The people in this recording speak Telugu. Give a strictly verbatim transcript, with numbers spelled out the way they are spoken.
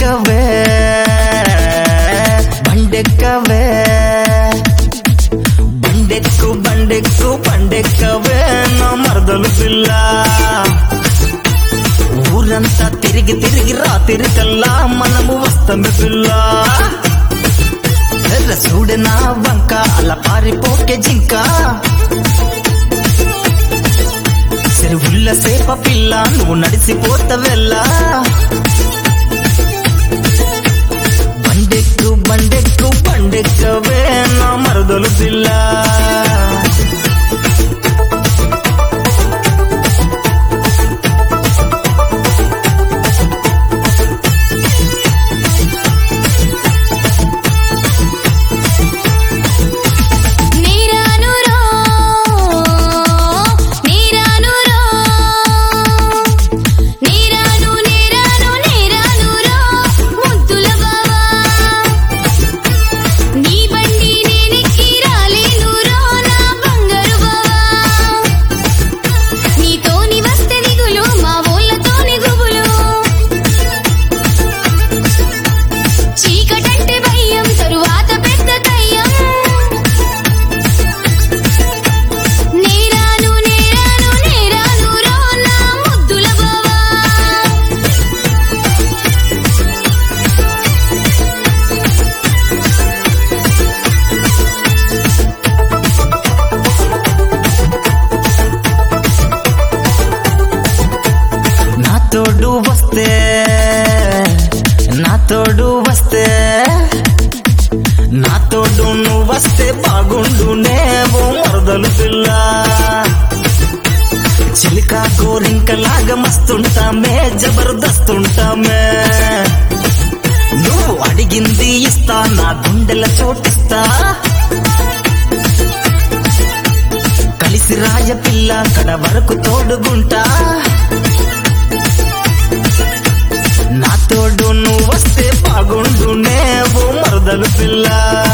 బండెక్కవే బండెక్కవే బండెక్కు బండెక్కు బండెక్కవే నా మరదలు పిల్ల ఊరంతా తిరిగి తిరిగి రాత్రి కల్లా మనము వస్తాము పిల్ల చూడు నా వంక అలా పారిపోకే జింక చెరువుల్ల సేప పిల్ల నువ్వు నడిసిపోతవెల్లా బండెక్కు బండెక్కు బండెక్కవే నా మరదలు పిల్ల తోడు వస్తే నా తోడు వస్తే నా తోడు నువ్వు వస్తే బాగుండునే ఓ మరదలు పిల్ల చిలికా గోరింకలాగా మస్తుంటామే జబర్దస్తుంటామే నువ్వు అడిగింది ఇస్తా నా గుండెల చోటిస్తా కలిసి రాయ పిల్ల కడ వరకు తోడుగుంటా నా తోడు నువ్వు వస్తే బాగుండునే ఓ మరదలు పిల్ల